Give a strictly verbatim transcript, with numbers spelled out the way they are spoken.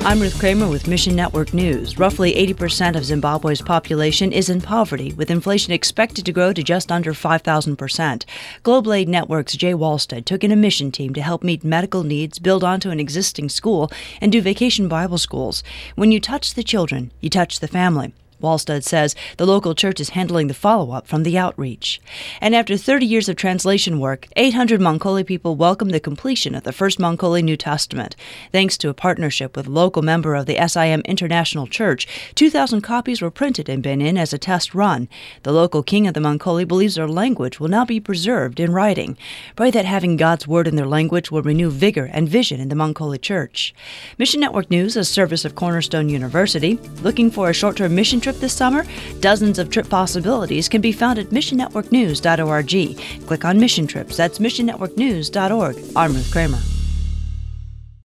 I'm Ruth Kramer with Mission Network News. Roughly eighty percent of Zimbabwe's population is in poverty, with inflation expected to grow to just under five thousand percent. Global Aid Network's Jay Walstead took in a mission team to help meet medical needs, build onto an existing school, and do vacation Bible schools. When you touch the children, you touch the family. Walstead says the local church is handling the follow-up from the outreach. And after thirty years of translation work, eight hundred Macaulay people welcomed the completion of the first Macaulay New Testament. Thanks to a partnership with a local member of the S I M International Church, two thousand copies were printed in Benin as a test run. The local king of the Macaulay believes their language will now be preserved in writing. Pray that having God's word in their language will renew vigor and vision in the Macaulay Church. Mission Network News, a service of Cornerstone University. Looking for a short-term mission trip this summer? Dozens of trip possibilities can be found at mission network news dot org. Click on Mission Trips. That's mission network news dot org. I'm Ruth Kramer.